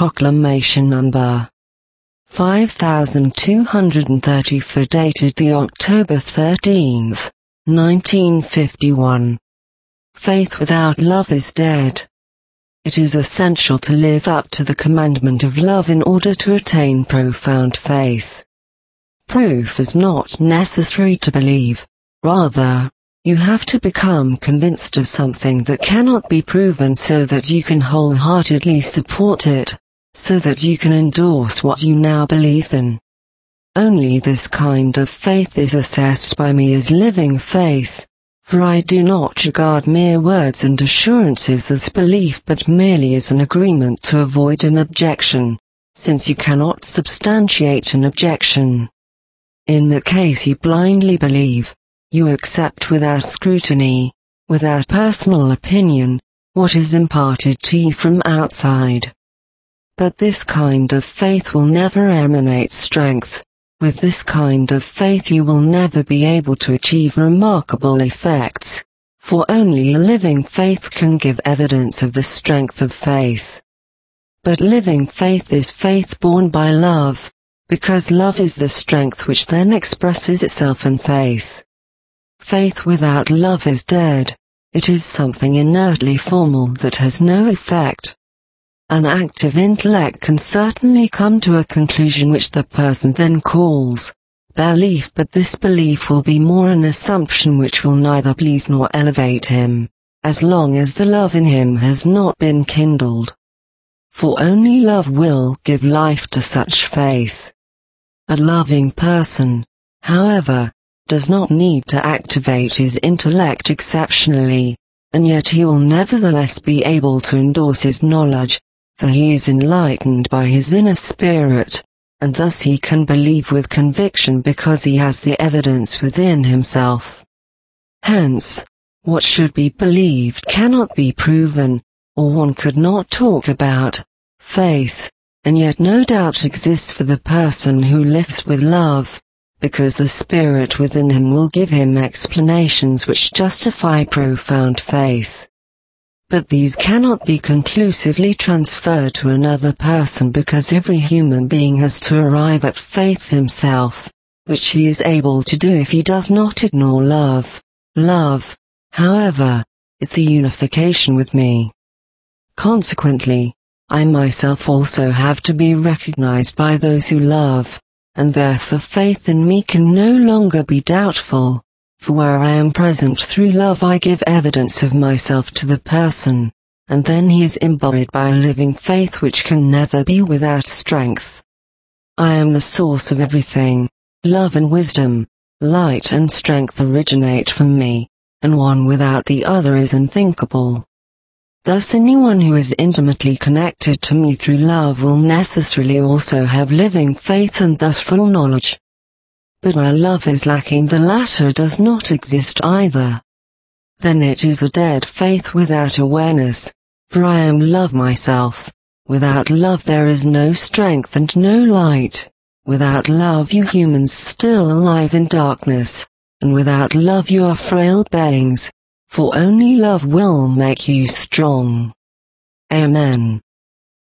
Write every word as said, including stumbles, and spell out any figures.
Proclamation number five thousand two hundred thirty-four, dated the October thirteenth, nineteen fifty-one. Faith without love is dead. It is essential to live up to the commandment of love in order to attain profound faith. Proof is not necessary to believe. Rather, you have to become convinced of something that cannot be proven so that you can wholeheartedly support it, so that you can endorse what you now believe in. Only this kind of faith is assessed by me as living faith, for I do not regard mere words and assurances as belief but merely as an agreement to avoid an objection, since you cannot substantiate an objection. In that case you blindly believe. You accept without scrutiny, without personal opinion, what is imparted to you from outside. But this kind of faith will never emanate strength. With this kind of faith you will never be able to achieve remarkable effects, for only a living faith can give evidence of the strength of faith. But living faith is faith born by love, because love is the strength which then expresses itself in faith. Faith without love is dead. It is something inertly formal that has no effect. An active intellect can certainly come to a conclusion which the person then calls belief, but this belief will be more an assumption which will neither please nor elevate him, as long as the love in him has not been kindled. For only love will give life to such faith. A loving person, however, does not need to activate his intellect exceptionally, and yet he will nevertheless be able to endorse his knowledge, for he is enlightened by his inner spirit, and thus he can believe with conviction because he has the evidence within himself. Hence, what should be believed cannot be proven, or one could not talk about faith, and yet no doubt exists for the person who lives with love, because the spirit within him will give him explanations which justify profound faith. But these cannot be conclusively transferred to another person because every human being has to arrive at faith himself, which he is able to do if he does not ignore love. Love, however, is the unification with me. Consequently, I myself also have to be recognized by those who love, and therefore faith in me can no longer be doubtful, for where I am present through love I give evidence of myself to the person, and then he is embodied by a living faith which can never be without strength. I am the source of everything. Love and wisdom, light and strength originate from me, and one without the other is unthinkable. Thus anyone who is intimately connected to me through love will necessarily also have living faith and thus full knowledge. But where love is lacking, the latter does not exist either. Then it is a dead faith without awareness, for I am love myself. Without love there is no strength and no light. Without love you humans still alive in darkness, and without love you are frail beings. For only love will make you strong. Amen.